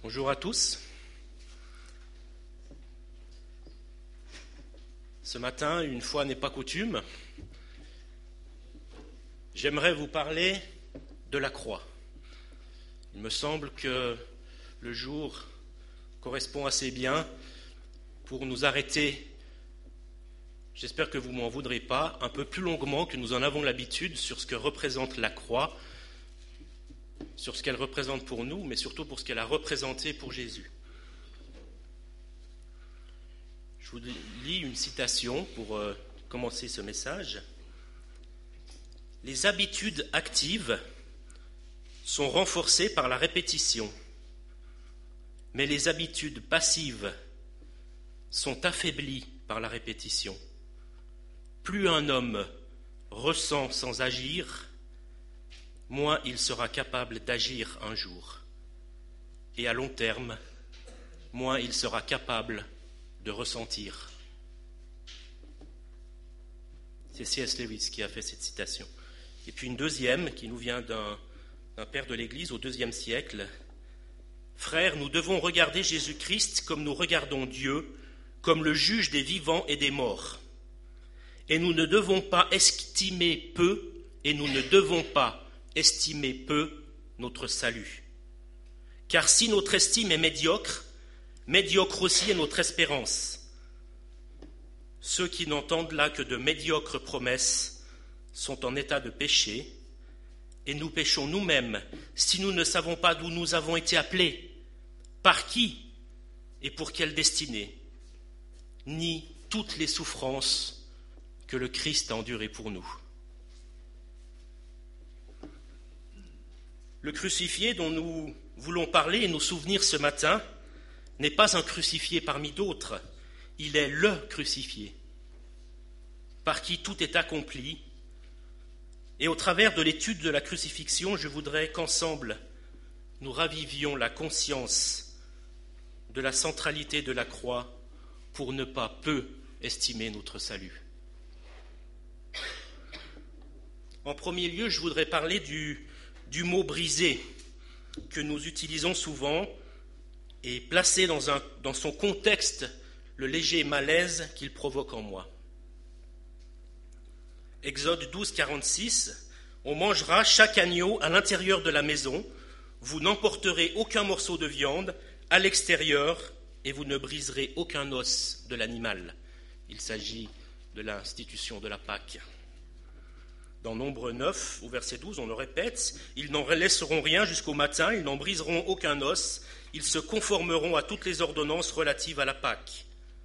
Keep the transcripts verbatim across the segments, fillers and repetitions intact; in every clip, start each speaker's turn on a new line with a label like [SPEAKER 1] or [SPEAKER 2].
[SPEAKER 1] Bonjour à tous. Ce matin, une fois n'est pas coutume, j'aimerais vous parler de la croix. Il me semble que le jour correspond assez bien pour nous arrêter, j'espère que vous ne m'en voudrez pas, un peu plus longuement que nous en avons l'habitude sur ce que représente la croix, sur ce qu'elle représente pour nous, mais surtout pour ce qu'elle a représenté pour Jésus. Je vous lis une citation pour euh, commencer ce message. « Les habitudes actives sont renforcées par la répétition, mais les habitudes passives sont affaiblies par la répétition. Plus un homme ressent sans agir, moins il sera capable d'agir un jour. Et à long terme, moins il sera capable de ressentir. » C'est C S Lewis qui a fait cette citation. Et puis une deuxième qui nous vient d'un, d'un père de l'Église au deuxième siècle. « Frères, nous devons regarder Jésus-Christ comme nous regardons Dieu, comme le juge des vivants et des morts. Et nous ne devons pas estimer peu, et nous ne devons pas estimer peu notre salut. Car si notre estime est médiocre, médiocre aussi est notre espérance. Ceux qui n'entendent là que de médiocres promesses sont en état de péché, et nous péchons nous-mêmes si nous ne savons pas d'où nous avons été appelés, par qui et pour quelle destinée, ni toutes les souffrances que le Christ a endurées pour nous. » Le crucifié dont nous voulons parler et nous souvenir ce matin n'est pas un crucifié parmi d'autres, il est le crucifié, par qui tout est accompli. Et au travers de l'étude de la crucifixion, je voudrais qu'ensemble, nous ravivions la conscience de la centralité de la croix pour ne pas peu estimer notre salut. En premier lieu, je voudrais parler du du mot « brisé » que nous utilisons souvent et placer dans, un, dans son contexte le léger malaise qu'il provoque en moi. Exode douze, quarante-six, « On mangera chaque agneau à l'intérieur de la maison, vous n'emporterez aucun morceau de viande à l'extérieur et vous ne briserez aucun os de l'animal. » Il s'agit de l'institution de la Pâque. Dans Nombre neuf, au verset douze, on le répète, « Ils n'en laisseront rien jusqu'au matin, ils n'en briseront aucun os, ils se conformeront à toutes les ordonnances relatives à la Pâque. »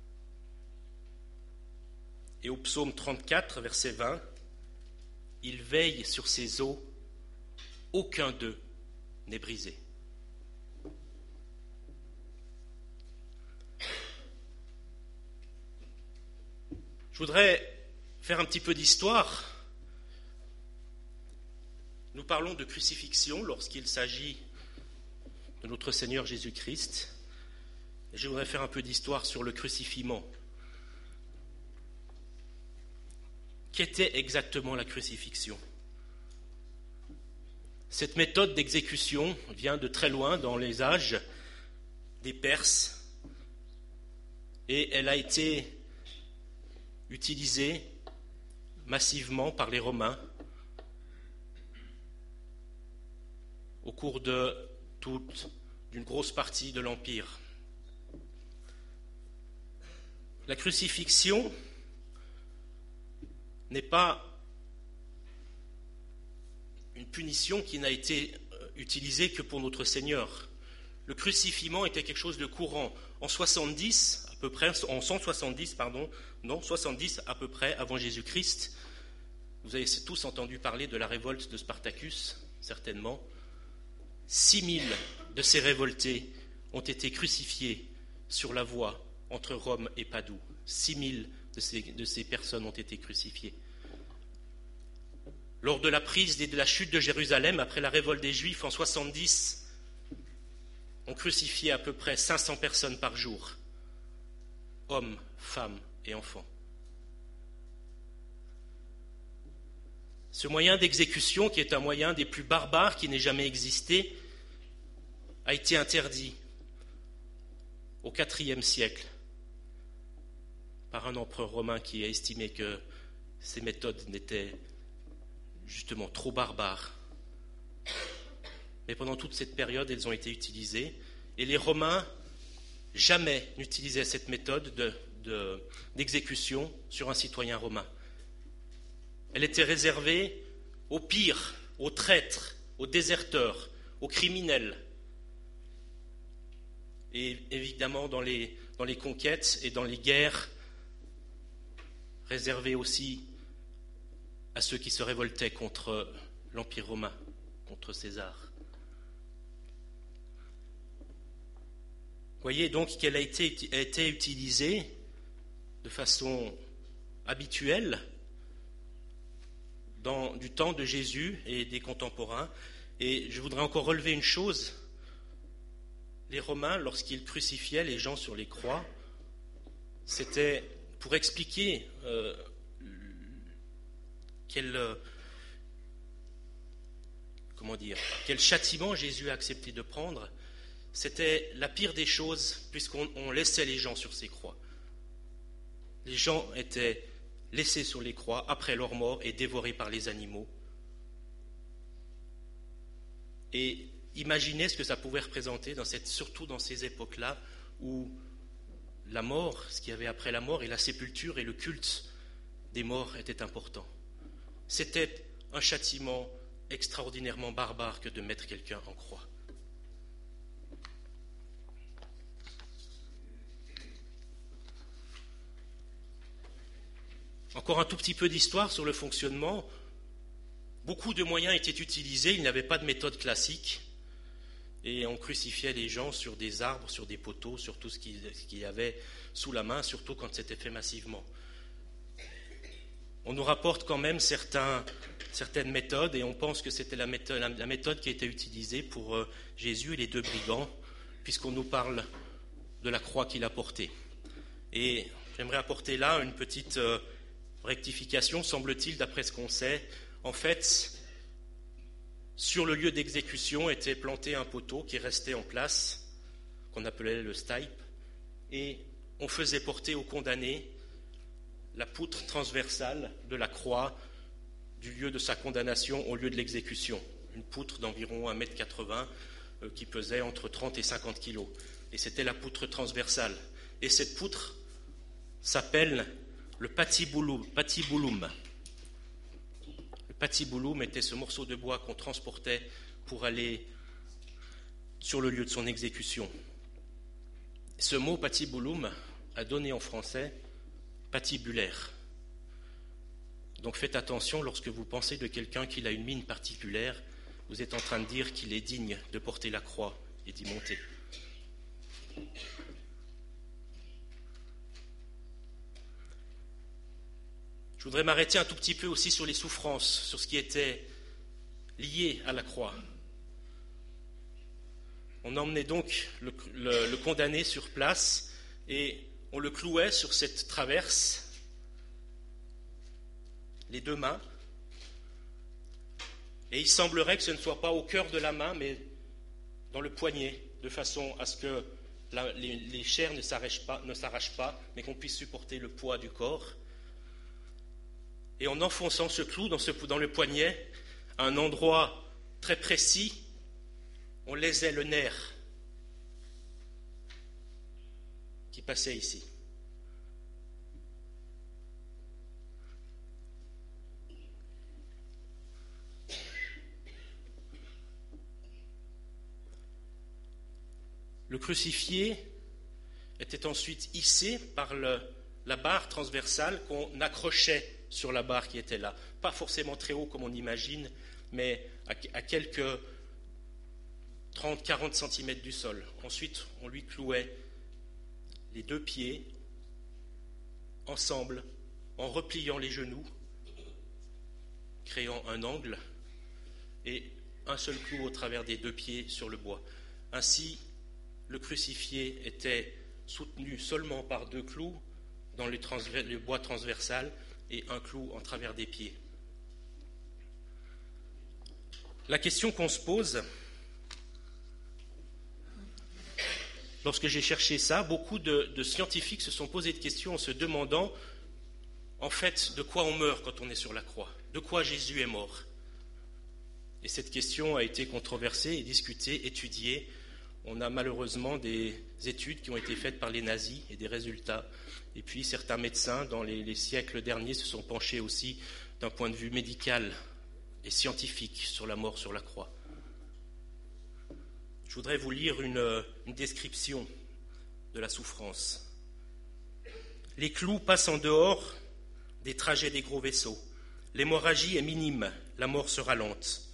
[SPEAKER 1] Et au psaume trente-quatre, verset vingt, « Ils veillent sur ses os, aucun d'eux n'est brisé. » Je voudrais faire un petit peu d'histoire. Nous parlons de crucifixion lorsqu'il s'agit de notre Seigneur Jésus-Christ. Et je voudrais faire un peu d'histoire sur le crucifiement. Qu'était exactement la crucifixion ? Cette méthode d'exécution vient de très loin dans les âges des Perses et elle a été utilisée massivement par les Romains au cours de toute, d'une grosse partie de l'Empire. La crucifixion n'est pas une punition qui n'a été utilisée que pour notre Seigneur. Le crucifiement était quelque chose de courant. En soixante-dix, à peu près, en cent soixante-dix, pardon, non, soixante-dix à peu près avant Jésus-Christ, vous avez tous entendu parler de la révolte de Spartacus, certainement. Six mille de ces révoltés ont été crucifiés sur la voie entre Rome et Padoue. Six mille de ces, de ces personnes ont été crucifiées. Lors de la prise et de la chute de Jérusalem, après la révolte des Juifs en soixante-dix, on crucifiait à peu près cinq cents personnes par jour, hommes, femmes et enfants. Ce moyen d'exécution, qui est un moyen des plus barbares qui n'ait jamais existé, a été interdit. au quatrième siècle par un empereur romain qui a estimé que ces méthodes n'étaient justement trop barbares. Mais pendant toute cette période, elles ont été utilisées. Et les Romains, jamais n'utilisaient cette méthode de, de, d'exécution sur un citoyen romain. Elle était réservée aux pires, aux traîtres, aux déserteurs, aux criminels. Et évidemment, dans les, dans les conquêtes et dans les guerres, réservée aussi à ceux qui se révoltaient contre l'Empire romain, contre César. Vous voyez donc qu'elle a été, a été utilisée de façon habituelle dans, du temps de Jésus et des contemporains. Et je voudrais encore relever une chose. Les Romains, lorsqu'ils crucifiaient les gens sur les croix, c'était pour expliquer euh, quel, euh, comment dire, quel châtiment Jésus a accepté de prendre. C'était la pire des choses, puisqu'on on laissait les gens sur ces croix. Les gens étaient laissés sur les croix après leur mort et dévorés par les animaux. Et imaginez ce que ça pouvait représenter, dans cette, surtout dans ces époques-là, où la mort, ce qu'il y avait après la mort, et la sépulture et le culte des morts étaient importants. C'était un châtiment extraordinairement barbare que de mettre quelqu'un en croix. Encore un tout petit peu d'histoire sur le fonctionnement. Beaucoup de moyens étaient utilisés, il n'y avait pas de méthode classique. Et on crucifiait les gens sur des arbres, sur des poteaux, sur tout ce qu'il y avait sous la main, surtout quand c'était fait massivement. On nous rapporte quand même certains, certaines méthodes, et on pense que c'était la méthode, la méthode qui a été utilisée pour euh, Jésus et les deux brigands, puisqu'on nous parle de la croix qu'il a portée. Et j'aimerais apporter là une petite euh, rectification, semble-t-il, d'après ce qu'on sait. En fait, sur le lieu d'exécution était planté un poteau qui restait en place, qu'on appelait le stipe, et on faisait porter au condamné la poutre transversale de la croix du lieu de sa condamnation au lieu de l'exécution. Une poutre d'environ un mètre quatre-vingts euh, qui pesait entre trente et cinquante kilos. Et c'était la poutre transversale. Et cette poutre s'appelle le patibouloum. patibouloum. Le patibouloum était ce morceau de bois qu'on transportait pour aller sur le lieu de son exécution. Ce mot patibouloum a donné en français patibulaire. Donc faites attention lorsque vous pensez de quelqu'un qui a une mine particulière, vous êtes en train de dire qu'il est digne de porter la croix et d'y monter. Je voudrais m'arrêter un tout petit peu aussi sur les souffrances, sur ce qui était lié à la croix. On emmenait donc le, le, le condamné sur place et on le clouait sur cette traverse, les deux mains, et il semblerait que ce ne soit pas au cœur de la main, mais dans le poignet, de façon à ce que la, les, les chairs ne s'arrachent pas, ne s'arrachent pas, mais qu'on puisse supporter le poids du corps. Et en enfonçant ce clou dans, ce, dans le poignet, à un endroit très précis, on lésait le nerf qui passait ici. Le crucifié était ensuite hissé par le, la barre transversale qu'on accrochait sur la barre qui était là. Pas forcément très haut comme on imagine, mais à, à quelques trente à quarante centimètres du sol. Ensuite, on lui clouait les deux pieds ensemble en repliant les genoux, créant un angle, et un seul clou au travers des deux pieds sur le bois. Ainsi, le crucifié était soutenu seulement par deux clous dans le, transver- le bois transversal et un clou en travers des pieds. La question qu'on se pose, lorsque j'ai cherché ça, beaucoup de, de scientifiques se sont posés de questions en se demandant, en fait, de quoi on meurt quand on est sur la croix, de quoi Jésus est mort. Et cette question a été controversée et discutée, étudiée. On a malheureusement des études qui ont été faites par les nazis et des résultats. Et puis certains médecins, dans les, les siècles derniers, se sont penchés aussi d'un point de vue médical et scientifique sur la mort sur la croix. Je voudrais vous lire une, une description de la souffrance. Les clous passent en dehors des trajets des gros vaisseaux. L'hémorragie est minime, la mort sera lente.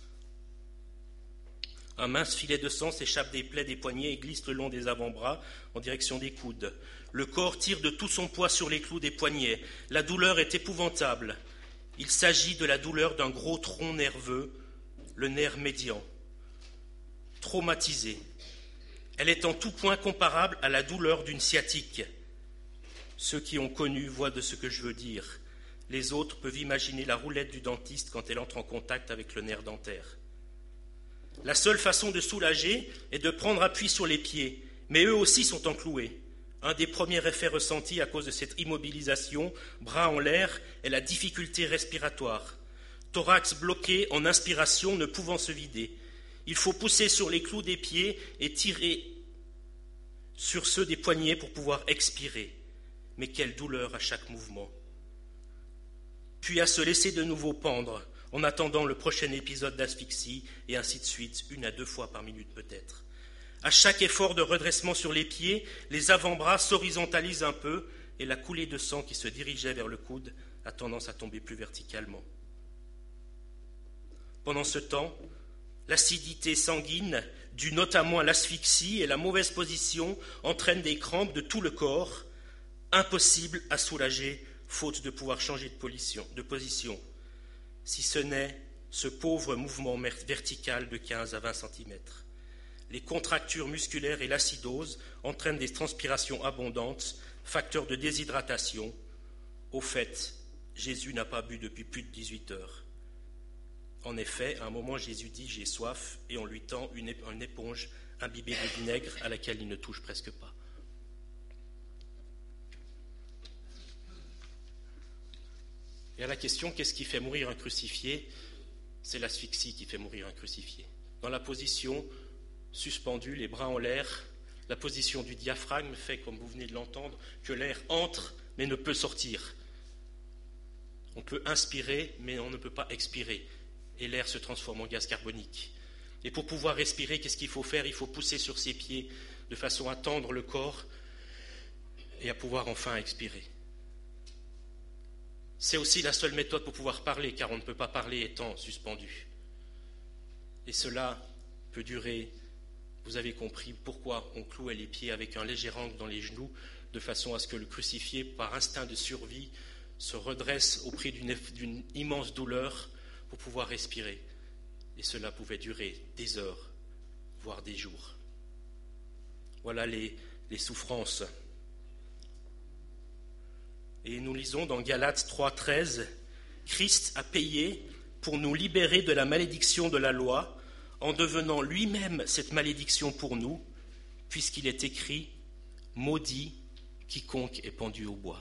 [SPEAKER 1] Un mince filet de sang s'échappe des plaies des poignets et glisse le long des avant-bras en direction des coudes. Le corps tire de tout son poids sur les clous des poignets. La douleur est épouvantable. Il s'agit de la douleur d'un gros tronc nerveux, le nerf médian. Traumatisée. Elle est en tout point comparable à la douleur d'une sciatique. Ceux qui ont connu voient de ce que je veux dire. Les autres peuvent imaginer la roulette du dentiste quand elle entre en contact avec le nerf dentaire. La seule façon de soulager est de prendre appui sur les pieds, mais eux aussi sont encloués. Un des premiers effets ressentis à cause de cette immobilisation, bras en l'air, est la difficulté respiratoire. Thorax bloqué en inspiration ne pouvant se vider. Il faut pousser sur les clous des pieds et tirer sur ceux des poignets pour pouvoir expirer. Mais quelle douleur à chaque mouvement. Puis à se laisser de nouveau pendre, en attendant le prochain épisode d'asphyxie, et ainsi de suite, une à deux fois par minute peut-être. À chaque effort de redressement sur les pieds, les avant-bras s'horizontalisent un peu, et la coulée de sang qui se dirigeait vers le coude a tendance à tomber plus verticalement. Pendant ce temps, l'acidité sanguine, due notamment à l'asphyxie et la mauvaise position, entraîne des crampes de tout le corps, impossible à soulager, faute de pouvoir changer de position. De position. Si ce n'est ce pauvre mouvement vertical de quinze à vingt centimètres. Les contractures musculaires et l'acidose entraînent des transpirations abondantes, facteurs de déshydratation. Au fait, Jésus n'a pas bu depuis plus de dix-huit heures. En effet, à un moment, Jésus dit « j'ai soif » et on lui tend une éponge imbibée de vinaigre à laquelle il ne touche presque pas. Et à la question, qu'est-ce qui fait mourir un crucifié ? C'est l'asphyxie qui fait mourir un crucifié. Dans la position suspendue, les bras en l'air, la position du diaphragme fait, comme vous venez de l'entendre, que l'air entre mais ne peut sortir. On peut inspirer, mais on ne peut pas expirer. Et l'air se transforme en gaz carbonique. Et pour pouvoir respirer, qu'est-ce qu'il faut faire ? Il faut pousser sur ses pieds de façon à tendre le corps et à pouvoir enfin expirer. C'est aussi la seule méthode pour pouvoir parler, car on ne peut pas parler étant suspendu. Et cela peut durer, vous avez compris pourquoi on clouait les pieds avec un léger angle dans les genoux, de façon à ce que le crucifié, par instinct de survie, se redresse au prix d'une, d'une immense douleur pour pouvoir respirer. Et cela pouvait durer des heures, voire des jours. Voilà les, les souffrances. Et nous lisons dans Galates trois treize, « Christ a payé pour nous libérer de la malédiction de la loi, en devenant lui-même cette malédiction pour nous, puisqu'il est écrit « Maudit quiconque est pendu au bois ».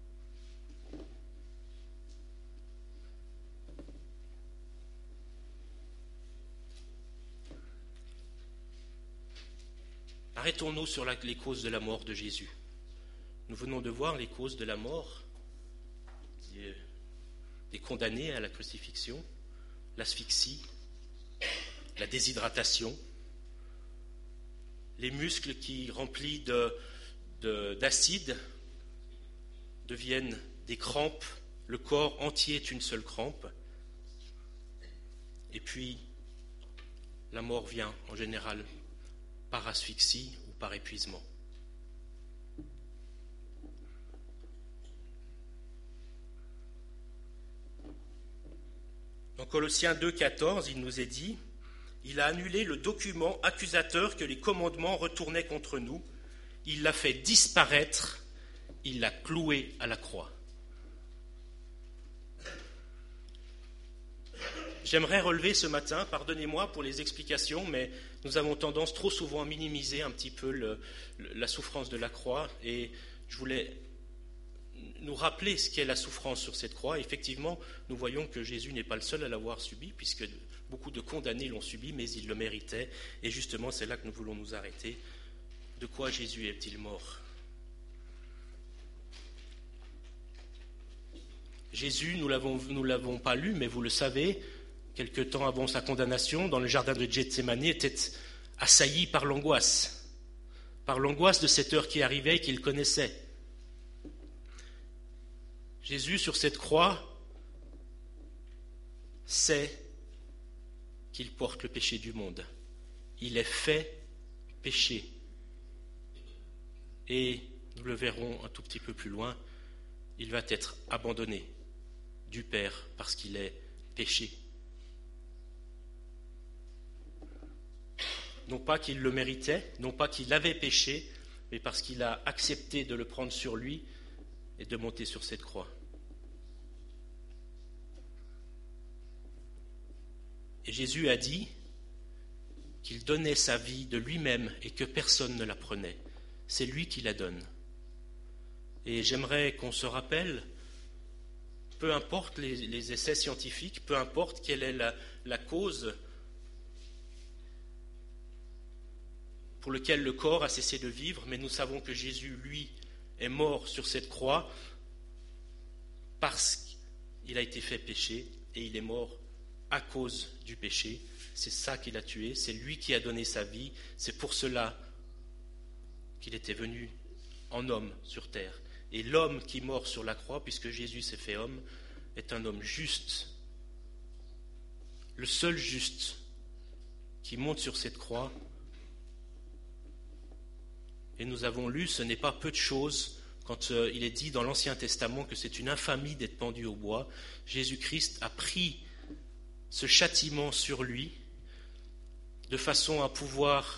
[SPEAKER 1] Arrêtons-nous sur la, les causes de la mort de Jésus. Nous venons de voir les causes de la mort des condamnés à la crucifixion, l'asphyxie, la déshydratation, les muscles qui, remplis de, de, d'acide, deviennent des crampes, le corps entier est une seule crampe, et puis la mort vient en général par asphyxie ou par épuisement. Dans Colossiens deux quatorze, il nous est dit « Il a annulé le document accusateur que les commandements retournaient contre nous. Il l'a fait disparaître, il l'a cloué à la croix. » j'aimerais relever ce matin, pardonnez-moi pour les explications, mais nous avons tendance trop souvent à minimiser un petit peu le, le, la souffrance de la croix, et je voulais nous rappeler ce qu'est la souffrance sur cette croix. Effectivement, nous voyons que Jésus n'est pas le seul à l'avoir subi, puisque beaucoup de condamnés l'ont subi, mais il le méritait, et justement c'est là que nous voulons nous arrêter. De quoi Jésus est-il mort ? Jésus, nous l'avons, nous l'avons pas lu, mais vous le savez, quelque temps avant sa condamnation, dans le jardin de Gethsémani, était assailli par l'angoisse, par l'angoisse de cette heure qui arrivait et qu'il connaissait. Jésus, sur cette croix, sait qu'il porte le péché du monde. Il est fait péché. Et nous le verrons un tout petit peu plus loin, il va être abandonné du Père parce qu'il est péché. Non pas qu'il le méritait, non pas qu'il avait péché, mais parce qu'il a accepté de le prendre sur lui et de monter sur cette croix. Et Jésus a dit qu'il donnait sa vie de lui-même et que personne ne la prenait. C'est lui qui la donne. Et j'aimerais qu'on se rappelle, peu importe les, les essais scientifiques, peu importe quelle est la, la cause pour laquelle le corps a cessé de vivre, mais nous savons que Jésus, lui, est mort sur cette croix parce qu'il a été fait péché et il est mort à cause du péché. C'est ça qui l'a tué, c'est lui qui a donné sa vie, c'est pour cela qu'il était venu en homme sur terre. Et l'homme qui mord sur la croix, puisque Jésus s'est fait homme, est un homme juste. Le seul juste qui monte sur cette croix. Et nous avons lu, ce n'est pas peu de choses, quand euh, il est dit dans l'Ancien Testament que c'est une infamie d'être pendu au bois. Jésus-Christ a pris ce châtiment sur lui, de façon à pouvoir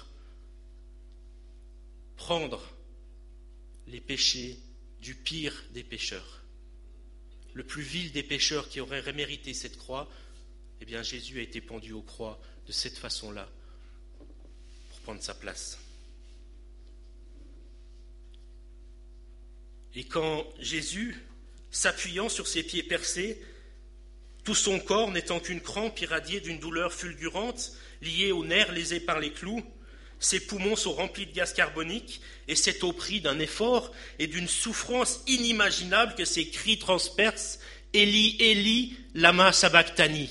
[SPEAKER 1] prendre les péchés du pire des pécheurs. Le plus vil des pécheurs qui aurait mérité cette croix, eh bien Jésus a été pendu aux croix de cette façon-là, pour prendre sa place. Et quand Jésus, s'appuyant sur ses pieds percés, tout son corps n'étant qu'une crampe irradiée d'une douleur fulgurante, liée aux nerfs lésés par les clous, ses poumons sont remplis de gaz carbonique, et c'est au prix d'un effort et d'une souffrance inimaginable que ses cris transpercent « Élie, Élie, lama sabachthani » »«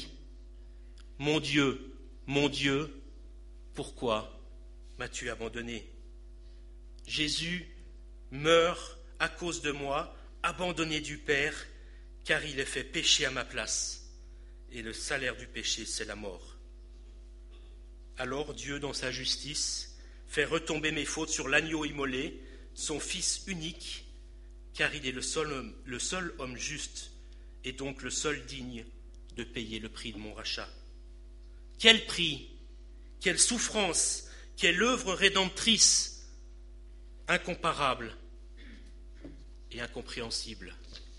[SPEAKER 1] Mon Dieu, mon Dieu, pourquoi m'as-tu abandonné ?» Jésus meurt à cause de moi, abandonné du Père, car il est fait péché à ma place, et le salaire du péché, c'est la mort. Alors Dieu, dans sa justice, fait retomber mes fautes sur l'agneau immolé, son Fils unique, car il est le seul homme, le seul homme juste, et donc le seul digne de payer le prix de mon rachat. Quel prix, quelle souffrance, quelle œuvre rédemptrice, incomparable et incompréhensible.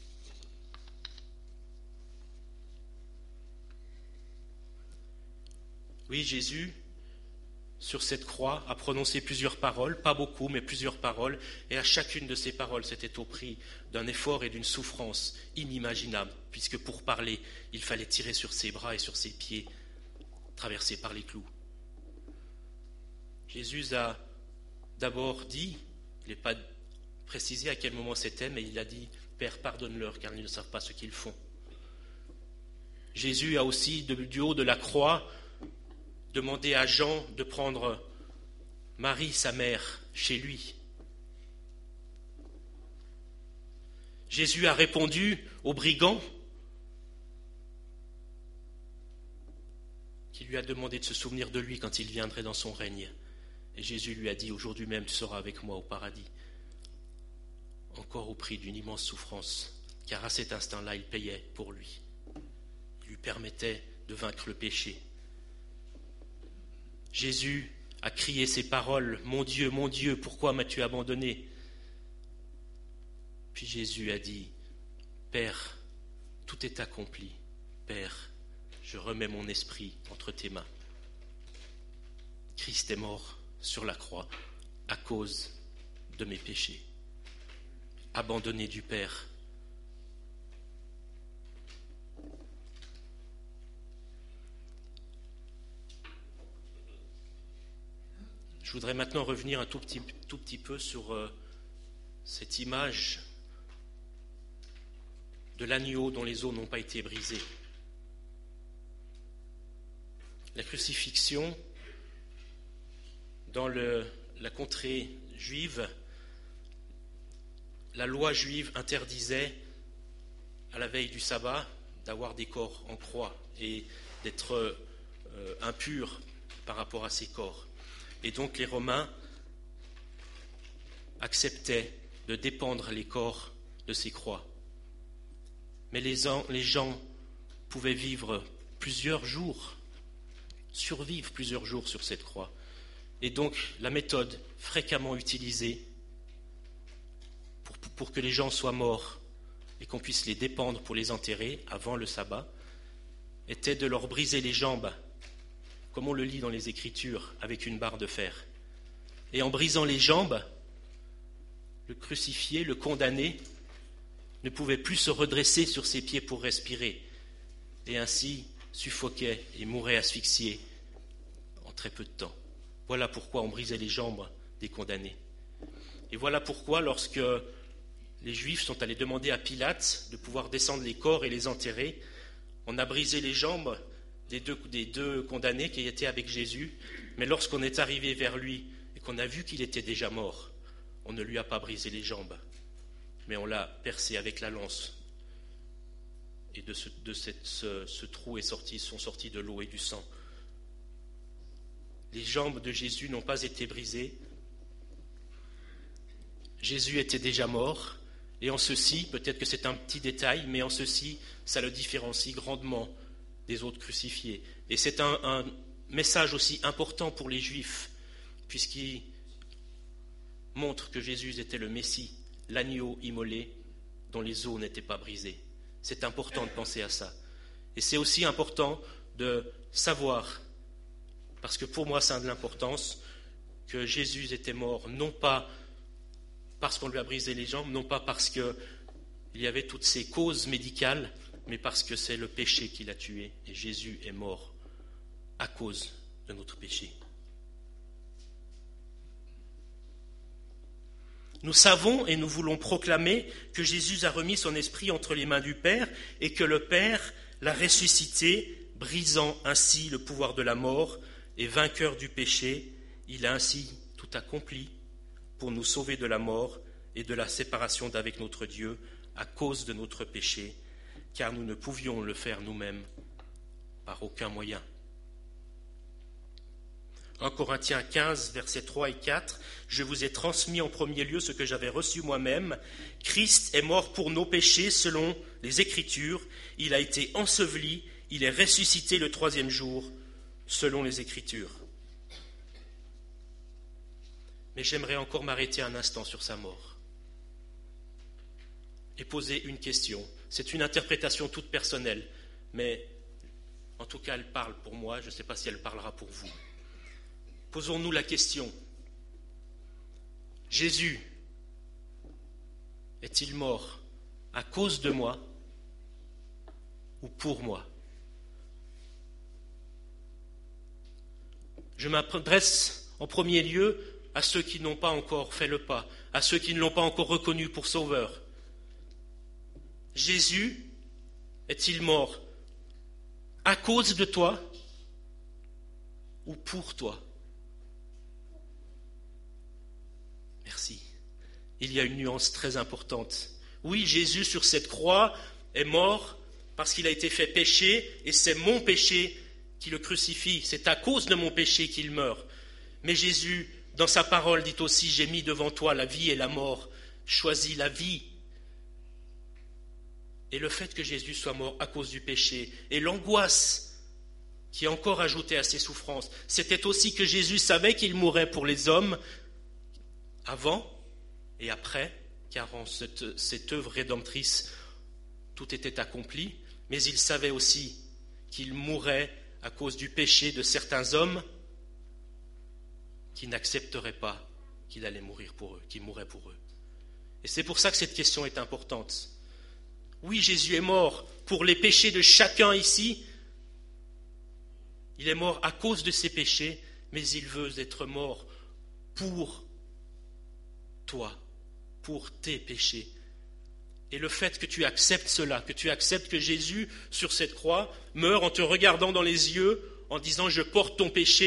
[SPEAKER 1] Oui, Jésus, sur cette croix, a prononcé plusieurs paroles, pas beaucoup, mais plusieurs paroles, et à chacune de ces paroles, c'était au prix d'un effort et d'une souffrance inimaginable, puisque pour parler, il fallait tirer sur ses bras et sur ses pieds, traversés par les clous. Jésus a d'abord dit, il n'est pas précisé à quel moment c'était, mais il a dit « Père, pardonne-leur, car ils ne savent pas ce qu'ils font ». Jésus a aussi, du haut de la croix, demandé à Jean de prendre Marie, sa mère, chez lui. Jésus a répondu aux brigands qui lui a demandé de se souvenir de lui quand il viendrait dans son règne. Et Jésus lui a dit, aujourd'hui même tu seras avec moi au paradis, encore au prix d'une immense souffrance, car à cet instant-là il payait pour lui. Il lui permettait de vaincre le péché. Jésus a crié ces paroles, « Mon Dieu, mon Dieu, pourquoi m'as-tu abandonné ?» Puis Jésus a dit, « Père, tout est accompli. Père, je remets mon esprit entre tes mains. Christ est mort sur la croix à cause de mes péchés. Abandonné du Père. Je voudrais maintenant revenir un tout petit, tout petit peu sur euh, cette image de l'agneau dont les os n'ont pas été brisés. La crucifixion, dans le, la contrée juive, la loi juive interdisait, à la veille du sabbat, d'avoir des corps en croix et d'être euh, impurs par rapport à ces corps. Et donc les Romains acceptaient de dépendre les corps de ces croix. Mais les, les gens pouvaient vivre plusieurs jours, survivre plusieurs jours sur cette croix. Et donc la méthode fréquemment utilisée pour, pour que les gens soient morts et qu'on puisse les dépendre pour les enterrer avant le sabbat était de leur briser les jambes, comme on le lit dans les Écritures, avec une barre de fer. Et en brisant les jambes, le crucifié, le condamné, ne pouvait plus se redresser sur ses pieds pour respirer, et ainsi suffoquait et mourait asphyxié en très peu de temps. Voilà pourquoi on brisait les jambes des condamnés. Et voilà pourquoi, lorsque les Juifs sont allés demander à Pilate de pouvoir descendre les corps et les enterrer, on a brisé les jambes Des deux, des deux condamnés qui étaient avec Jésus, mais lorsqu'on est arrivé vers lui et qu'on a vu qu'il était déjà mort, on ne lui a pas brisé les jambes, mais on l'a percé avec la lance. Et de ce, de cette, ce, ce trou est sorti, sont sortis de l'eau et du sang. Les jambes de Jésus n'ont pas été brisées. Jésus était déjà mort, et en ceci, peut-être que c'est un petit détail, mais en ceci, ça le différencie grandement des autres crucifiés. Et c'est un, un message aussi important pour les Juifs, puisqu'il montre que Jésus était le Messie, l'agneau immolé dont les os n'étaient pas brisés. C'est important de penser à ça. Et c'est aussi important de savoir, parce que pour moi ça a de l'importance, que Jésus était mort non pas parce qu'on lui a brisé les jambes, non pas parce qu'il y avait toutes ces causes médicales, mais parce que c'est le péché qui l'a tué, et Jésus est mort à cause de notre péché. Nous savons et nous voulons proclamer que Jésus a remis son esprit entre les mains du Père et que le Père l'a ressuscité, brisant ainsi le pouvoir de la mort et vainqueur du péché. Il a ainsi tout accompli pour nous sauver de la mort et de la séparation d'avec notre Dieu à cause de notre péché, car nous ne pouvions le faire nous-mêmes par aucun moyen. un Corinthiens quinze, versets trois et quatre, « Je vous ai transmis en premier lieu ce que j'avais reçu moi-même. Christ est mort pour nos péchés selon les Écritures. Il a été enseveli, il est ressuscité le troisième jour selon les Écritures. » Mais j'aimerais encore m'arrêter un instant sur sa mort et poser une question. C'est une interprétation toute personnelle, mais en tout cas, elle parle pour moi. Je ne sais pas si elle parlera pour vous. Posons-nous la question. Jésus est-il mort à cause de moi ou pour moi? Je m'adresse en premier lieu à ceux qui n'ont pas encore fait le pas, à ceux qui ne l'ont pas encore reconnu pour sauveur. Jésus est-il mort à cause de toi ou pour toi? Merci. Il y a une nuance très importante. Oui, Jésus sur cette croix est mort parce qu'il a été fait péché et c'est mon péché qui le crucifie. C'est à cause de mon péché qu'il meurt. Mais Jésus, dans sa parole, dit aussi « J'ai mis devant toi la vie et la mort. Choisis la vie. » Et le fait que Jésus soit mort à cause du péché et l'angoisse qui est encore ajoutée à ses souffrances, c'était aussi que Jésus savait qu'il mourrait pour les hommes avant et après, car en cette, cette œuvre rédemptrice, tout était accompli, mais il savait aussi qu'il mourrait à cause du péché de certains hommes qui n'accepteraient pas qu'il allait mourir pour eux, qu'il mourrait pour eux. Et c'est pour ça que cette question est importante. Oui, Jésus est mort pour les péchés de chacun ici. Il est mort à cause de ses péchés, mais il veut être mort pour toi, pour tes péchés. Et le fait que tu acceptes cela, que tu acceptes que Jésus, sur cette croix, meurt en te regardant dans les yeux, en disant « Je porte ton péché »,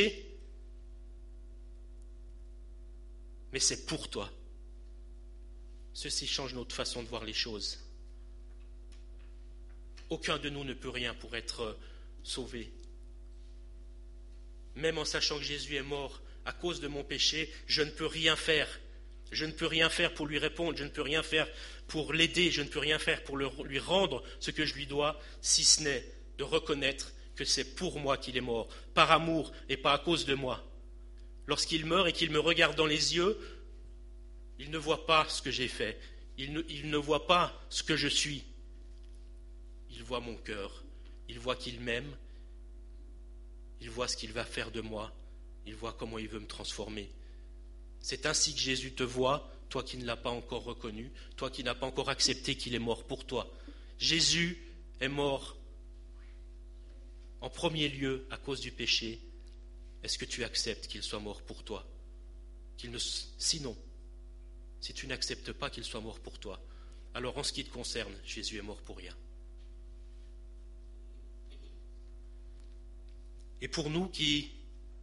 [SPEAKER 1] mais c'est pour toi. Ceci change notre façon de voir les choses. Aucun de nous ne peut rien pour être sauvé. Même en sachant que Jésus est mort à cause de mon péché, je ne peux rien faire. Je ne peux rien faire pour lui répondre, je ne peux rien faire pour l'aider, je ne peux rien faire pour lui rendre ce que je lui dois, si ce n'est de reconnaître que c'est pour moi qu'il est mort, par amour et pas à cause de moi. Lorsqu'il meurt et qu'il me regarde dans les yeux, il ne voit pas ce que j'ai fait, il ne, il ne voit pas ce que je suis. Il voit mon cœur, il voit qu'il m'aime, il voit ce qu'il va faire de moi, il voit comment il veut me transformer. C'est ainsi que Jésus te voit, toi qui ne l'as pas encore reconnu, toi qui n'as pas encore accepté qu'il est mort pour toi. Jésus est mort en premier lieu à cause du péché. Est-ce que tu acceptes qu'il soit mort pour toi ? Qu'il ne... Sinon, si tu n'acceptes pas qu'il soit mort pour toi, alors en ce qui te concerne, Jésus est mort pour rien. Et pour nous qui...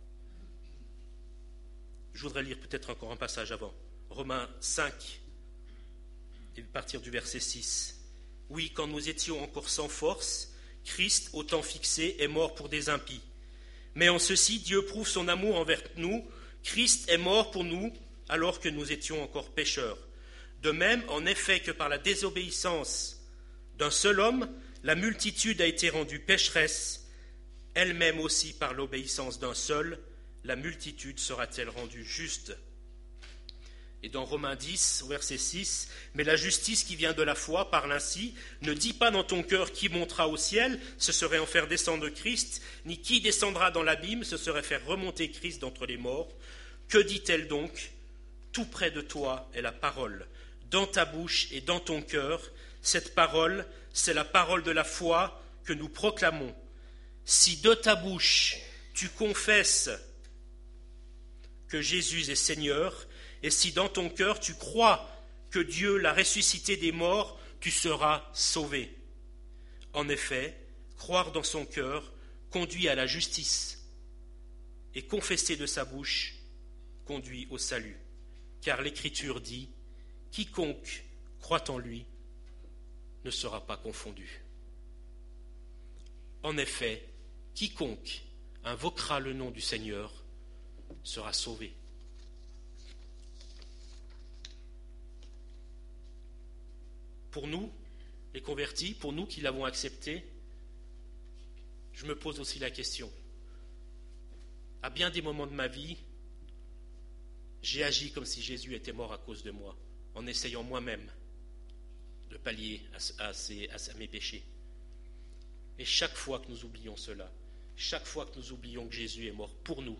[SPEAKER 1] Je voudrais lire peut-être encore un passage avant. Romains cinq, et partir du verset six. Oui, quand nous étions encore sans force, Christ, au temps fixé, est mort pour des impies. Mais en ceci, Dieu prouve son amour envers nous. Christ est mort pour nous alors que nous étions encore pécheurs. De même, en effet, que par la désobéissance d'un seul homme, la multitude a été rendue pécheresse, elle-même aussi par l'obéissance d'un seul, la multitude sera-t-elle rendue juste ? Et dans Romains dix, verset six, « Mais la justice qui vient de la foi parle ainsi, ne dis pas dans ton cœur qui montera au ciel, ce serait en faire descendre Christ, ni qui descendra dans l'abîme, ce serait faire remonter Christ d'entre les morts. Que dit-elle donc ? Tout près de toi est la parole, dans ta bouche et dans ton cœur. Cette parole, c'est la parole de la foi que nous proclamons. Si de ta bouche tu confesses que Jésus est Seigneur, et si dans ton cœur tu crois que Dieu l'a ressuscité des morts, tu seras sauvé. En effet, croire dans son cœur conduit à la justice, et confesser de sa bouche conduit au salut. Car l'Écriture dit, « Quiconque croit en lui ne sera pas confondu. » En effet, quiconque invoquera le nom du Seigneur sera sauvé. Pour nous, les convertis, pour nous qui l'avons accepté, je me pose aussi la question. À bien des moments de ma vie, j'ai agi comme si Jésus était mort à cause de moi, en essayant moi-même de pallier à, à, ces, à mes péchés. Et chaque fois que nous oublions cela, chaque fois que nous oublions que Jésus est mort pour nous,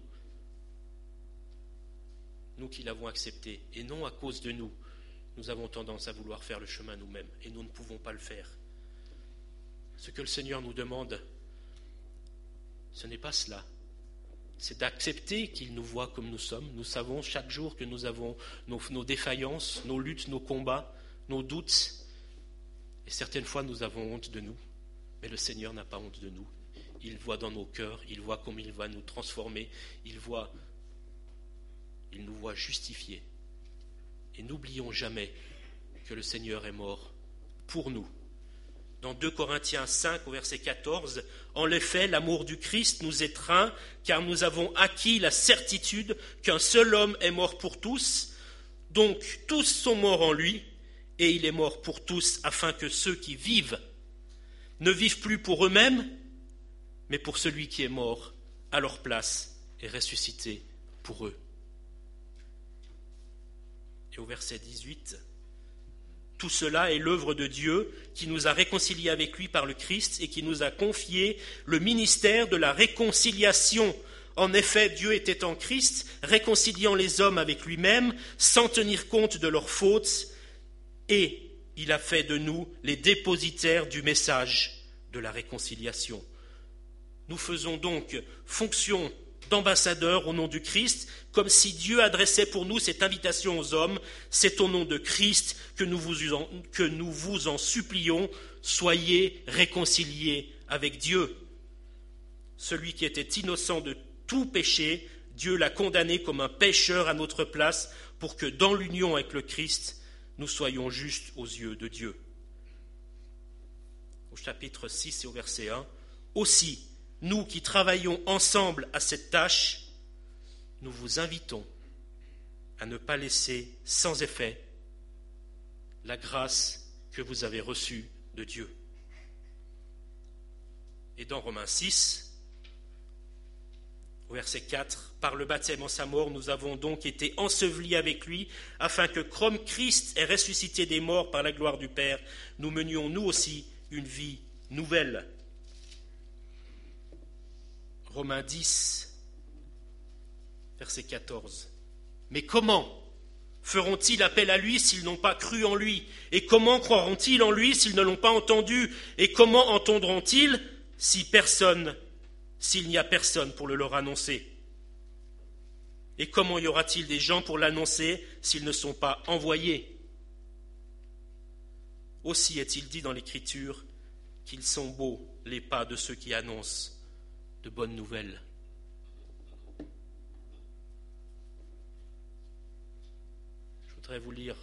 [SPEAKER 1] nous qui l'avons accepté, et non à cause de nous, nous avons tendance à vouloir faire le chemin nous-mêmes, et nous ne pouvons pas le faire. Ce que le Seigneur nous demande, ce n'est pas cela. C'est d'accepter qu'il nous voit comme nous sommes. Nous savons chaque jour que nous avons nos, nos défaillances, nos luttes, nos combats, nos doutes. Et certaines fois, nous avons honte de nous. Mais le Seigneur n'a pas honte de nous. Il voit dans nos cœurs, il voit comment il va nous transformer, il voit, il nous voit justifiés. Et n'oublions jamais que le Seigneur est mort pour nous. Dans deux Corinthiens cinq, au verset quatorze, « En effet, l'amour du Christ nous étreint, car nous avons acquis la certitude qu'un seul homme est mort pour tous, donc tous sont morts en lui, et il est mort pour tous, afin que ceux qui vivent ne vivent plus pour eux-mêmes, mais pour celui qui est mort à leur place et ressuscité pour eux. » Et au verset dix-huit, « Tout cela est l'œuvre de Dieu qui nous a réconciliés avec lui par le Christ et qui nous a confié le ministère de la réconciliation. En effet, Dieu était en Christ, réconciliant les hommes avec lui-même, sans tenir compte de leurs fautes, et il a fait de nous les dépositaires du message de la réconciliation. Nous faisons donc fonction d'ambassadeurs au nom du Christ, comme si Dieu adressait pour nous cette invitation aux hommes. C'est au nom de Christ que nous vous en, que nous vous en supplions, soyez réconciliés avec Dieu. Celui qui était innocent de tout péché, Dieu l'a condamné comme un pécheur à notre place pour que dans l'union avec le Christ, nous soyons justes aux yeux de Dieu. Au chapitre six et au verset un, aussi, nous qui travaillons ensemble à cette tâche, nous vous invitons à ne pas laisser sans effet la grâce que vous avez reçue de Dieu. Et dans Romains six, au verset quatre, par le baptême en sa mort, nous avons donc été ensevelis avec lui, afin que, comme Christ est ressuscité des morts par la gloire du Père, nous menions nous aussi une vie nouvelle. Romains dix, verset quatorze. Mais comment feront-ils appel à lui s'ils n'ont pas cru en lui? Et comment croiront-ils en lui s'ils ne l'ont pas entendu? Et comment entendront-ils si personne, s'il n'y a personne pour le leur annoncer? Et comment y aura-t-il des gens pour l'annoncer s'ils ne sont pas envoyés? Aussi est-il dit dans l'Écriture qu'ils sont beaux les pas de ceux qui annoncent de bonnes nouvelles. Je voudrais vous lire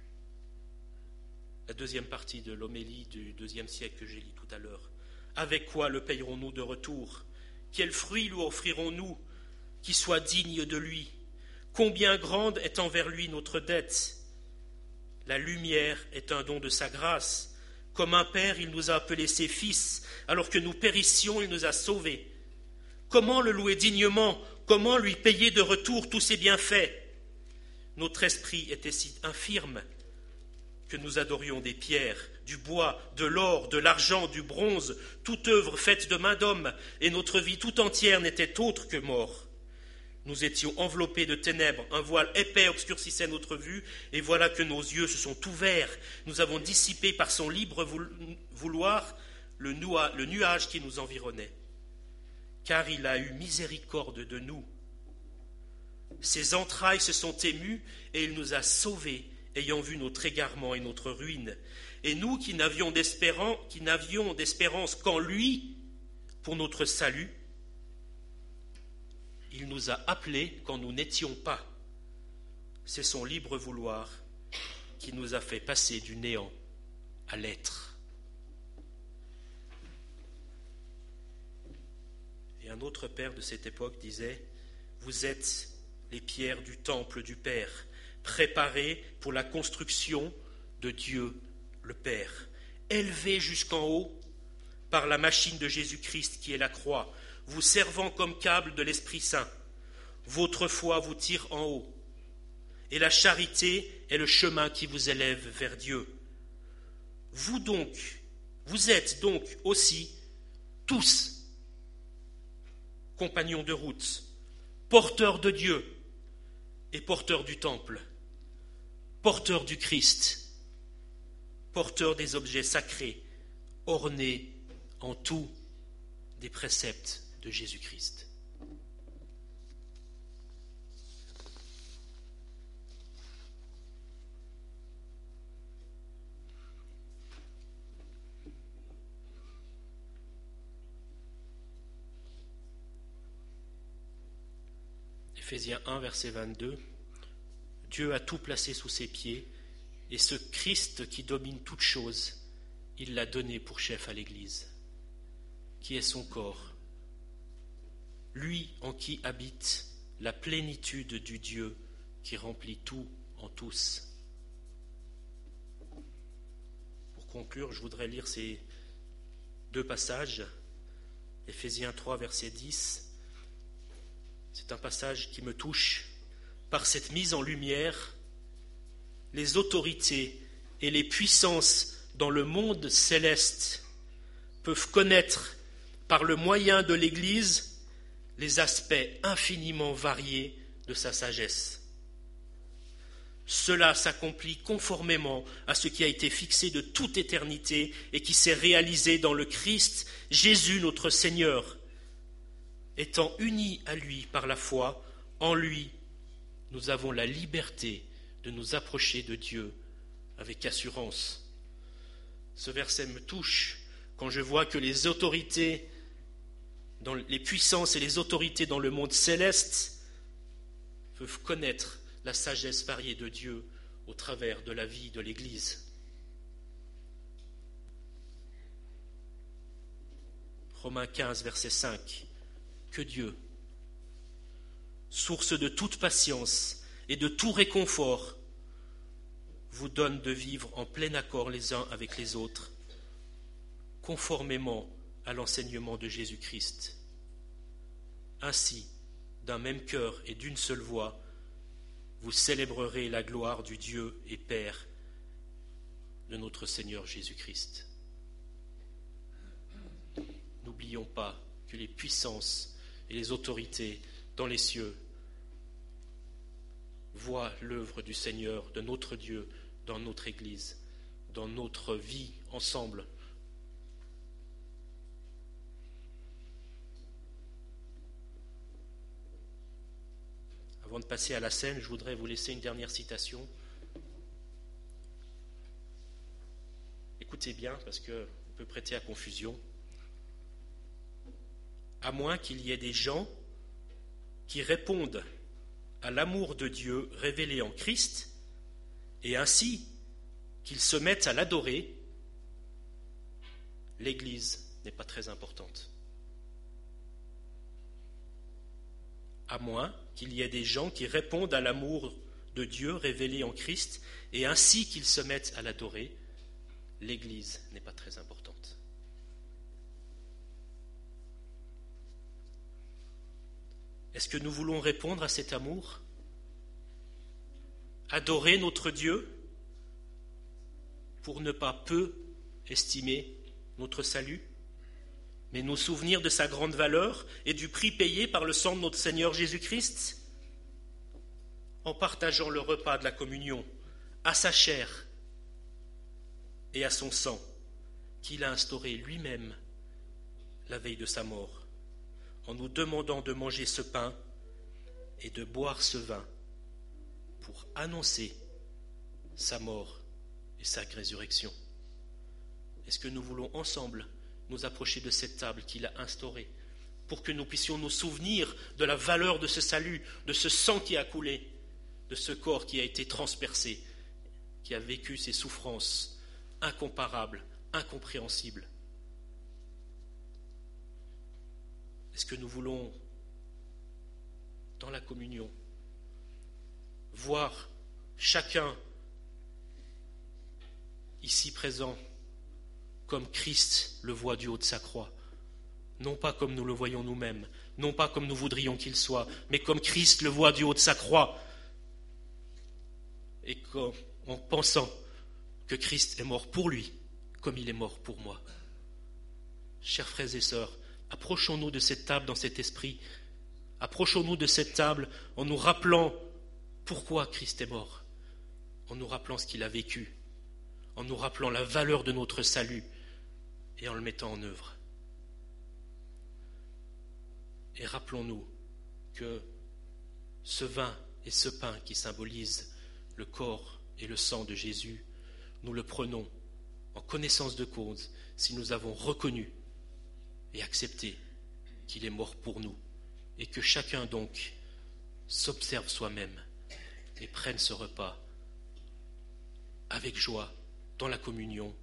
[SPEAKER 1] la deuxième partie de l'homélie du deuxième siècle que j'ai lu tout à l'heure. Avec quoi le payerons-nous de retour? Quel fruit lui offrirons-nous qui soit digne de lui? Combien grande est envers lui notre dette? La lumière est un don de sa grâce. Comme un père, il nous a appelés ses fils. Alors que nous périssions, il nous a sauvés. Comment le louer dignement? Comment lui payer de retour tous ses bienfaits? Notre esprit était si infirme que nous adorions des pierres, du bois, de l'or, de l'argent, du bronze, toute œuvre faite de main d'homme, et notre vie tout entière n'était autre que mort. Nous étions enveloppés de ténèbres, un voile épais obscurcissait notre vue, et voilà que nos yeux se sont ouverts. Nous avons dissipé par son libre vouloir le nuage qui nous environnait. Car il a eu miséricorde de nous. Ses entrailles se sont émues, et il nous a sauvés, ayant vu notre égarement et notre ruine. Et nous qui n'avions d'espérance, qui n'avions d'espérance qu'en lui, pour notre salut, il nous a appelés quand nous n'étions pas. C'est son libre vouloir qui nous a fait passer du néant à l'être. Et un autre père de cette époque disait « Vous êtes les pierres du temple du Père, préparées pour la construction de Dieu le Père, élevées jusqu'en haut par la machine de Jésus-Christ qui est la croix, vous servant comme câble de l'Esprit Saint. Votre foi vous tire en haut, et la charité est le chemin qui vous élève vers Dieu. Vous donc, vous êtes donc aussi tous compagnons de route, porteurs de Dieu et porteurs du temple, porteurs du Christ, porteurs des objets sacrés, ornés en tout des préceptes de Jésus-Christ. Éphésiens un, verset vingt-deux, Dieu a tout placé sous ses pieds, et ce Christ qui domine toutes choses, il l'a donné pour chef à l'Église, qui est son corps, lui en qui habite la plénitude du Dieu qui remplit tout en tous. Pour conclure, je voudrais lire ces deux passages, Éphésiens trois, verset dix. C'est un passage qui me touche. Par cette mise en lumière, les autorités et les puissances dans le monde céleste peuvent connaître par le moyen de l'Église les aspects infiniment variés de sa sagesse. Cela s'accomplit conformément à ce qui a été fixé de toute éternité et qui s'est réalisé dans le Christ, Jésus notre Seigneur. Étant unis à lui par la foi, en lui, nous avons la liberté de nous approcher de Dieu avec assurance. Ce verset me touche quand je vois que les autorités, dans les puissances et les autorités dans le monde céleste peuvent connaître la sagesse variée de Dieu au travers de la vie de l'Église. Romains quinze, verset cinq. Que Dieu, source de toute patience et de tout réconfort, vous donne de vivre en plein accord les uns avec les autres, conformément à l'enseignement de Jésus-Christ. Ainsi, d'un même cœur et d'une seule voix, vous célébrerez la gloire du Dieu et Père de notre Seigneur Jésus-Christ. N'oublions pas que les puissances et les autorités dans les cieux voient l'œuvre du Seigneur, de notre Dieu, dans notre Église, dans notre vie ensemble. Avant de passer à la scène, je voudrais vous laisser une dernière citation. Écoutez bien, parce qu'on peut prêter à confusion. À moins qu'il y ait des gens qui répondent à l'amour de Dieu révélé en Christ, et ainsi qu'ils se mettent à l'adorer, l'Église n'est pas très importante. À moins qu'il y ait des gens qui répondent à l'amour de Dieu révélé en Christ, et ainsi qu'ils se mettent à l'adorer, l'Église n'est pas très importante. Est-ce que nous voulons répondre à cet amour? Adorer notre Dieu pour ne pas peu estimer notre salut, mais nous souvenir de sa grande valeur et du prix payé par le sang de notre Seigneur Jésus-Christ, en partageant le repas de la communion à sa chair et à son sang qu'il a instauré lui-même la veille de sa mort, en nous demandant de manger ce pain et de boire ce vin pour annoncer sa mort et sa résurrection. Est-ce que nous voulons ensemble nous approcher de cette table qu'il a instaurée pour que nous puissions nous souvenir de la valeur de ce salut, de ce sang qui a coulé, de ce corps qui a été transpercé, qui a vécu ces souffrances incomparables, incompréhensibles? Est-ce que nous voulons, dans la communion, voir chacun ici présent comme Christ le voit du haut de sa croix, non pas comme nous le voyons nous-mêmes, non pas comme nous voudrions qu'il soit, mais comme Christ le voit du haut de sa croix, et en pensant que Christ est mort pour lui, comme il est mort pour moi. Chers frères et sœurs, approchons-nous de cette table dans cet esprit, approchons-nous de cette table en nous rappelant pourquoi Christ est mort, en nous rappelant ce qu'il a vécu, en nous rappelant la valeur de notre salut et en le mettant en œuvre. Et rappelons-nous que ce vin et ce pain qui symbolisent le corps et le sang de Jésus, nous le prenons en connaissance de cause si nous avons reconnu et accepté qu'il est mort pour nous, et que chacun donc s'observe soi-même et prenne ce repas avec joie dans la communion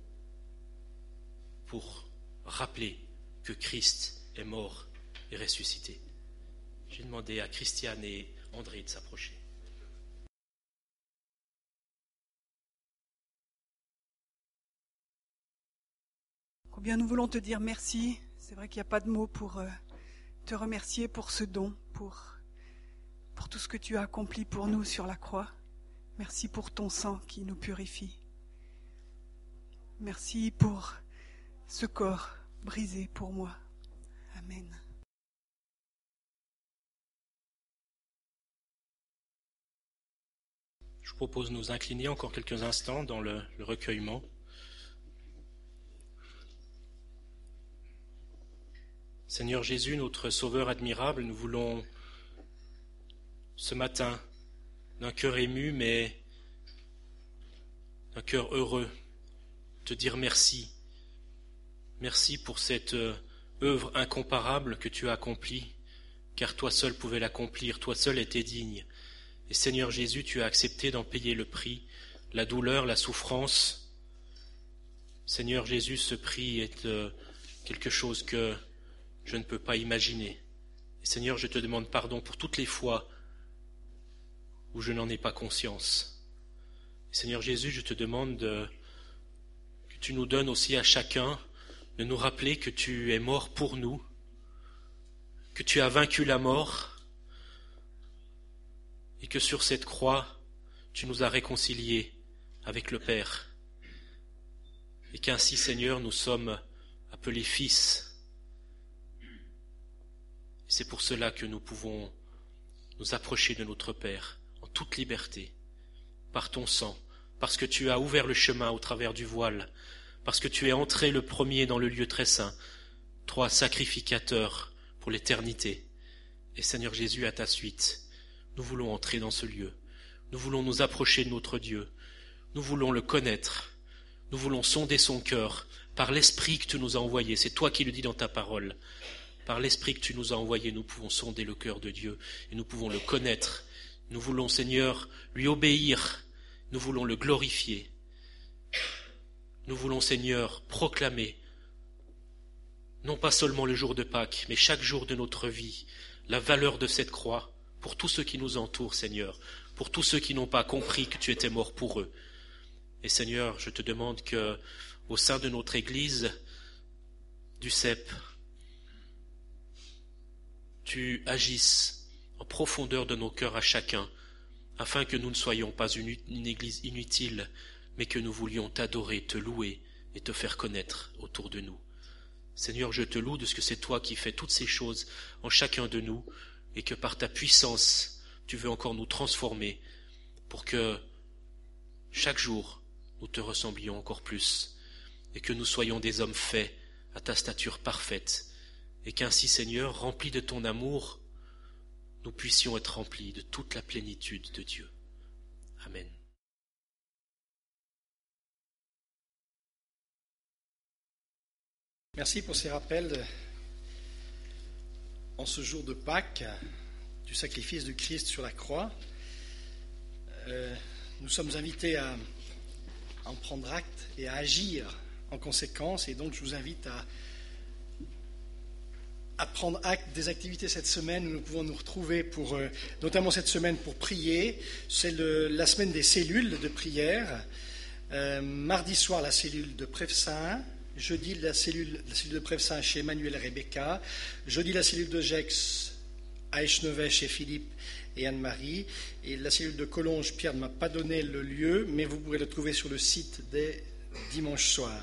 [SPEAKER 1] pour rappeler que Christ est mort et ressuscité. J'ai demandé à Christiane et André de s'approcher.
[SPEAKER 2] Combien nous voulons te dire merci. C'est vrai qu'il n'y a pas de mots pour euh, te remercier pour ce don, pour, pour tout ce que tu as accompli pour nous sur la croix. Merci pour ton sang qui nous purifie. Merci pour ce corps brisé pour moi. Amen.
[SPEAKER 1] Je vous propose de nous incliner encore quelques instants dans le, le recueillement. Seigneur Jésus, notre Sauveur admirable, nous voulons ce matin, d'un cœur ému, mais d'un cœur heureux, te dire merci. Merci pour cette œuvre incomparable que tu as accomplie, car toi seul pouvais l'accomplir, toi seul étais digne. Et Seigneur Jésus, tu as accepté d'en payer le prix, la douleur, la souffrance. Seigneur Jésus, ce prix est euh, quelque chose que je ne peux pas imaginer. Et Seigneur, je te demande pardon pour toutes les fois où je n'en ai pas conscience. Et Seigneur Jésus, je te demande de, que tu nous donnes aussi à chacun de nous rappeler que tu es mort pour nous, que tu as vaincu la mort, et que sur cette croix, tu nous as réconciliés avec le Père. Et qu'ainsi, Seigneur, nous sommes appelés fils. Et c'est pour cela que nous pouvons nous approcher de notre Père en toute liberté, par ton sang, parce que tu as ouvert le chemin au travers du voile, parce que tu es entré le premier dans le lieu très saint, toi sacrificateur pour l'éternité. Et Seigneur Jésus, à ta suite, nous voulons entrer dans ce lieu, nous voulons nous approcher de notre Dieu, nous voulons le connaître, nous voulons sonder son cœur par l'Esprit que tu nous as envoyé, c'est toi qui le dis dans ta parole. Par l'Esprit que tu nous as envoyé, nous pouvons sonder le cœur de Dieu et nous pouvons le connaître. Nous voulons, Seigneur, lui obéir, nous voulons le glorifier. Nous voulons, Seigneur, proclamer, non pas seulement le jour de Pâques, mais chaque jour de notre vie, la valeur de cette croix pour tous ceux qui nous entourent, Seigneur, pour tous ceux qui n'ont pas compris que tu étais mort pour eux. Et Seigneur, je te demande que, au sein de notre Église du C E P, tu agisses en profondeur de nos cœurs à chacun, afin que nous ne soyons pas une, une Église inutile, mais que nous voulions t'adorer, te louer et te faire connaître autour de nous. Seigneur, je te loue de ce que c'est toi qui fais toutes ces choses en chacun de nous, et que par ta puissance, tu veux encore nous transformer, pour que chaque jour, nous te ressemblions encore plus, et que nous soyons des hommes faits à ta stature parfaite, et qu'ainsi, Seigneur, remplis de ton amour, nous puissions être remplis de toute la plénitude de Dieu. Amen.
[SPEAKER 3] Merci pour ces rappels en ce jour de Pâques du sacrifice de Christ sur la croix. Euh, nous sommes invités à en prendre acte et à agir en conséquence, et donc je vous invite à à prendre acte des activités cette semaine où nous pouvons nous retrouver, pour, euh, notamment cette semaine pour prier. C'est le, la semaine des cellules de prière. Euh, mardi soir, la cellule de Prèvesin. Jeudi, la cellule, la cellule de Prèvesin chez Emmanuel et Rebecca. Jeudi, la cellule de Gex à Echenevet chez Philippe et Anne-Marie. Et la cellule de Collonges, Pierre ne m'a pas donné le lieu, mais vous pourrez le trouver sur le site dès dimanche soir.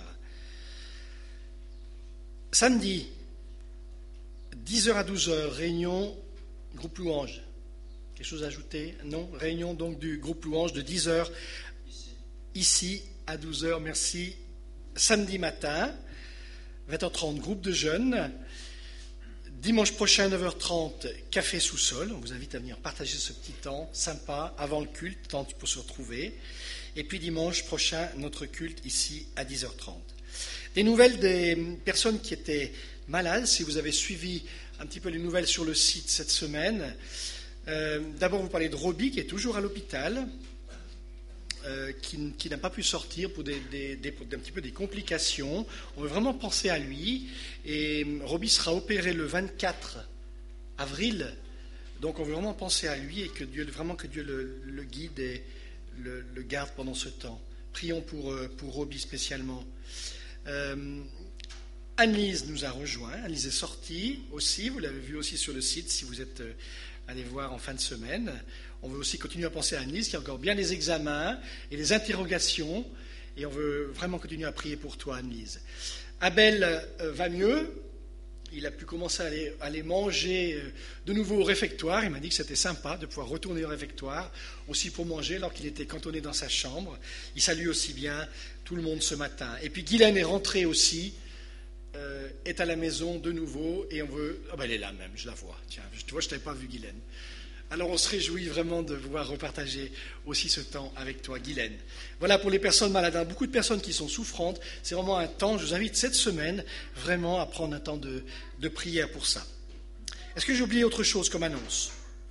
[SPEAKER 3] Samedi, dix heures à douze heures, réunion groupe louange. Quelque chose à ajouter? Non? Réunion donc du groupe louange de dix heures ici à douze heures, merci. Samedi matin, vingt heures trente, groupe de jeunes. Dimanche prochain, neuf heures trente, café sous-sol. On vous invite à venir partager ce petit temps sympa avant le culte, temps pour se retrouver. Et puis dimanche prochain, notre culte ici à dix heures trente. Des nouvelles des personnes qui étaient malades, si vous avez suivi un petit peu les nouvelles sur le site cette semaine. Euh, d'abord, vous parlez de Roby, qui est toujours à l'hôpital, euh, qui, qui n'a pas pu sortir pour, des, des, des, pour un petit peu des complications. On veut vraiment penser à lui. Et Roby sera opéré le vingt-quatre avril. Donc, on veut vraiment penser à lui et que Dieu, vraiment que Dieu le, le guide et le, le garde pendant ce temps. Prions pour, pour Roby spécialement. Euh, Annelise nous a rejoint, Annelise est sortie aussi, vous l'avez vu aussi sur le site si vous êtes allé voir en fin de semaine. On veut aussi continuer à penser à Annelise, qui a encore bien des examens et des interrogations, et on veut vraiment continuer à prier pour toi, Anne-Lise. Abel euh, va mieux. Il a pu commencer à aller, à aller manger de nouveau au réfectoire. Il m'a dit que c'était sympa de pouvoir retourner au réfectoire, aussi pour manger alors qu'il était cantonné dans sa chambre. Il salue aussi bien tout le monde ce matin. Et puis Guylaine est rentrée aussi, euh, est à la maison de nouveau, et on veut... Ah ben elle est là même, je la vois. Tiens, tu vois, je ne t'avais pas vu, Guylaine. Alors on se réjouit vraiment de pouvoir repartager aussi ce temps avec toi, Guylaine. Voilà pour les personnes malades. Beaucoup de personnes qui sont souffrantes, c'est vraiment un temps, je vous invite cette semaine vraiment à prendre un temps de, de prière pour ça. Est-ce que j'ai oublié autre chose comme annonce?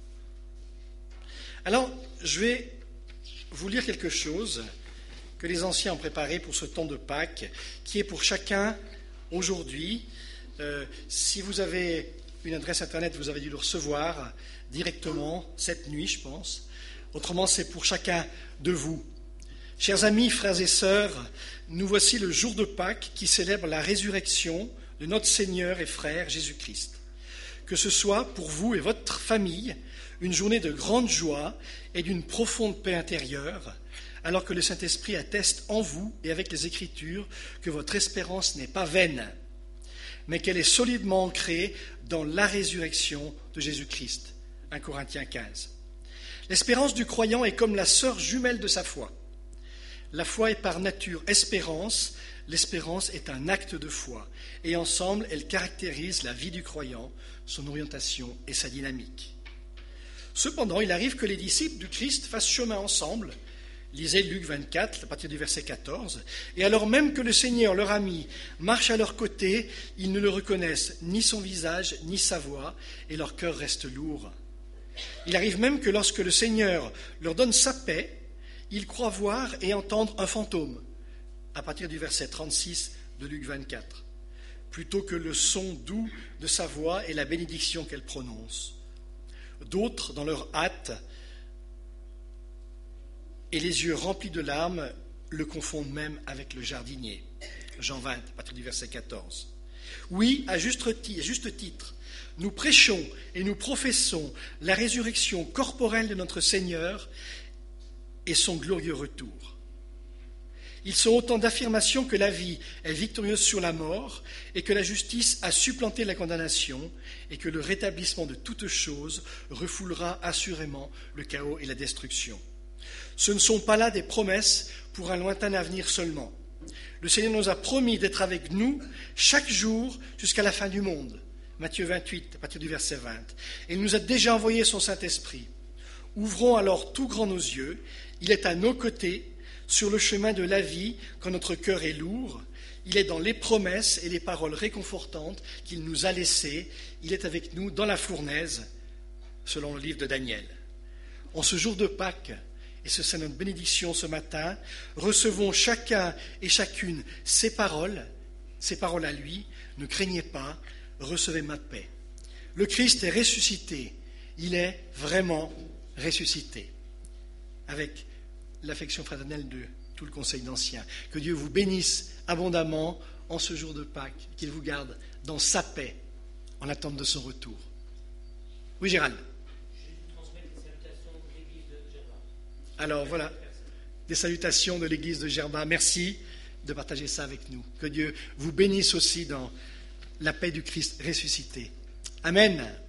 [SPEAKER 3] Alors, je vais vous lire quelque chose que les anciens ont préparé pour ce temps de Pâques, qui est pour chacun aujourd'hui. Euh, si vous avez une adresse Internet, vous avez dû le recevoir directement cette nuit, je pense. Autrement, c'est pour chacun de vous. Chers amis, frères et sœurs, nous voici le jour de Pâques qui célèbre la résurrection de notre Seigneur et frère Jésus-Christ. Que ce soit pour vous et votre famille une journée de grande joie et d'une profonde paix intérieure, alors que le Saint-Esprit atteste en vous et avec les Écritures que votre espérance n'est pas vaine, mais qu'elle est solidement ancrée dans la résurrection de Jésus-Christ. un Corinthiens quinze. L'espérance du croyant est comme la sœur jumelle de sa foi. La foi est par nature espérance, l'espérance est un acte de foi, et ensemble, elles caractérisent la vie du croyant, son orientation et sa dynamique. Cependant, il arrive que les disciples du Christ fassent chemin ensemble. Lisez Luc vingt-quatre, à partir du verset quatorze. Et alors même que le Seigneur, leur ami, marche à leur côté, ils ne le reconnaissent ni son visage, ni sa voix, et leur cœur reste lourd. Il arrive même que lorsque le Seigneur leur donne sa paix, ils croient voir et entendre un fantôme, à partir du verset trente-six de Luc vingt-quatre, plutôt que le son doux de sa voix et la bénédiction qu'elle prononce. D'autres, dans leur hâte, et les yeux remplis de larmes, le confondent même avec le jardinier. Jean vingt, à partir du verset quatorze. Oui, à juste titre, nous prêchons et nous professons la résurrection corporelle de notre Seigneur et son glorieux retour. Ils sont autant d'affirmations que la vie est victorieuse sur la mort et que la justice a supplanté la condamnation et que le rétablissement de toutes choses refoulera assurément le chaos et la destruction. Ce ne sont pas là des promesses pour un lointain avenir seulement. Le Seigneur nous a promis d'être avec nous chaque jour jusqu'à la fin du monde. Matthieu vingt-huit, à partir du verset vingt. Et il nous a déjà envoyé son Saint-Esprit. Ouvrons alors tout grand nos yeux. Il est à nos côtés, sur le chemin de la vie, quand notre cœur est lourd. Il est dans les promesses et les paroles réconfortantes qu'il nous a laissées. Il est avec nous dans la fournaise, selon le livre de Daniel. En ce jour de Pâques, et ce c'est notre bénédiction ce matin, recevons chacun et chacune ses paroles, ses paroles à lui. Ne craignez pas, recevez ma paix. Le Christ est ressuscité, il est vraiment ressuscité. Avec l'affection fraternelle de tout le conseil d'anciens. Que Dieu vous bénisse abondamment en ce jour de Pâques, qu'il vous garde dans sa paix en attente de son retour. Oui, Gérald. Alors voilà, des salutations de l'église de Gerba. Merci de partager ça avec nous. Que Dieu vous bénisse aussi dans la paix du Christ ressuscité. Amen.